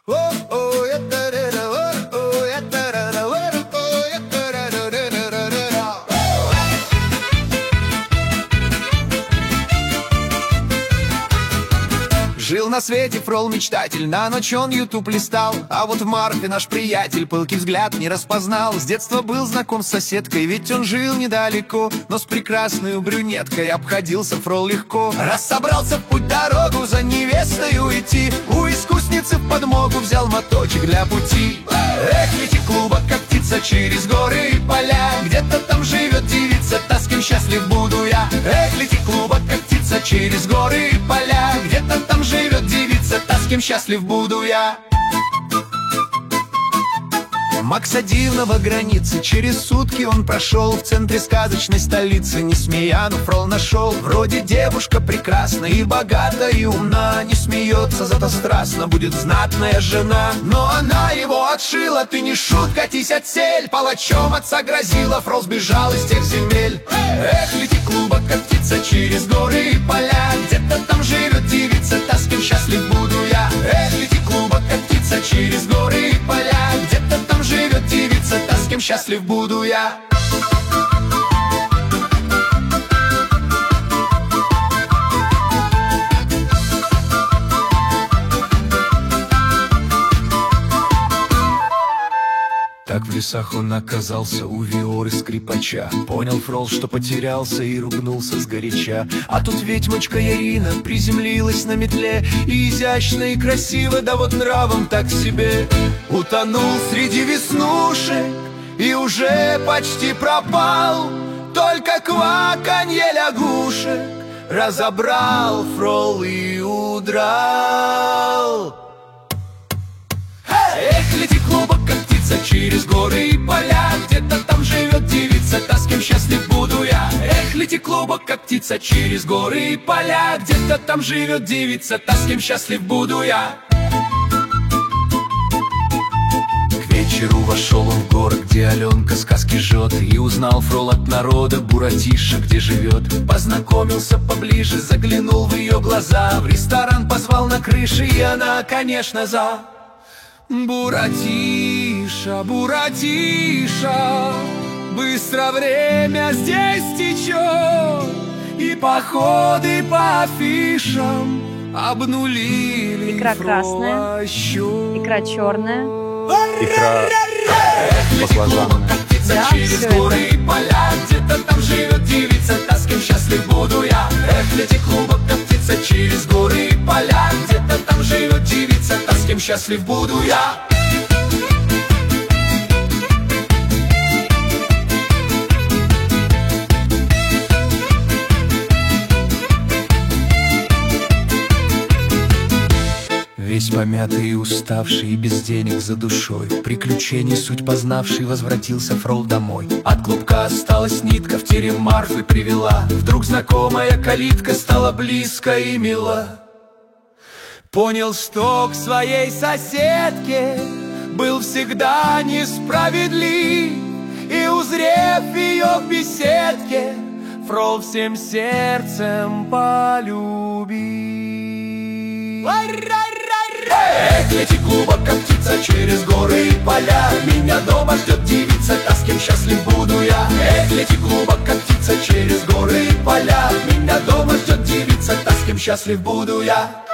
Жил на свете фрол-мечтатель, на ночь он ютуб листал. А вот в Марфе наш приятель пылкий взгляд не распознал. С детства был знаком с соседкой, ведь он жил недалеко. Но с прекрасной брюнеткой обходился фрол легко. Раз собрался в путь дорогу за невестою идти, у искусницы в подмогу взял моточек для пути. Эх, ведь и клуба как птица через горы и поля. Где-то там живет девица, та, с кем счастлив буду я. Эх, лети клуба как птица через горы и поля. Где-то там живет девица, та, с кем счастлив буду я. Макс Адилова границы, через сутки он прошел. В центре сказочной столицы Несмеяну фрол нашел. Вроде девушка прекрасна и богата, и умна. Не смеется, зато страстно будет знатная жена. Но она его отшила, ты не шут, катись отсель. Палачом отца грозила, фрол сбежал из тех земель. Эх, лети клуба как птица через горы и поля. Где-то там живет девица, та, с кем счастлив буду я. Эх, лети клуба как птица через горы и поля. Где-то там живет девица, та, с кем счастлив буду я. Так в лесах он оказался у Виоры скрипача. Понял фрол, что потерялся, и ругнулся сгоряча. А тут ведьмочка Ярина приземлилась на метле. И изящно, и красиво, да вот нравом так себе. Утонул среди веснушек и уже почти пропал. Только кваканье лягушек разобрал фрол и удрал. Эх, лети клуба как птица через горы и поля. Где-то там живет девица, та, с кем счастлив буду я. Эх, лети клуба как птица через горы и поля. Где-то там живет девица, та, с кем счастлив буду я. К вечеру вошел он в город, где Аленка сказки жжет. И узнал фрол от народа Буратиша, где живет. Познакомился поближе, заглянул в ее глаза. В ресторан позвал на крыше, и она, конечно, за. Буратиша, Буратиша, быстро время здесь течет. И походы по афишам обнулили. Икра красная, икра черная, икра баклажанная. Да, через горы и поля. Где-то там живет девица, та, с кем счастлив буду я. Эх, лети клуба как птица через горы и поля. Где-то там живет девица, та, с кем счастлив буду я. Весь помятый и уставший, и без денег за душой, приключений суть познавший, возвратился фрол домой. От клубка осталась нитка, в терем Марфы привела. Вдруг знакомая калитка стала близко и мила. Понял, что к своей соседке был всегда несправедлив. И узрев ее в беседке, фрол всем сердцем полюбил. Эх, лети клуба как птица через горы и поля. Меня дома ждет девица, та, с кем счастлив буду я. Эх, лети клуба как птица через горы и поля. Меня дома ждет девица, та, с кем счастлив буду я.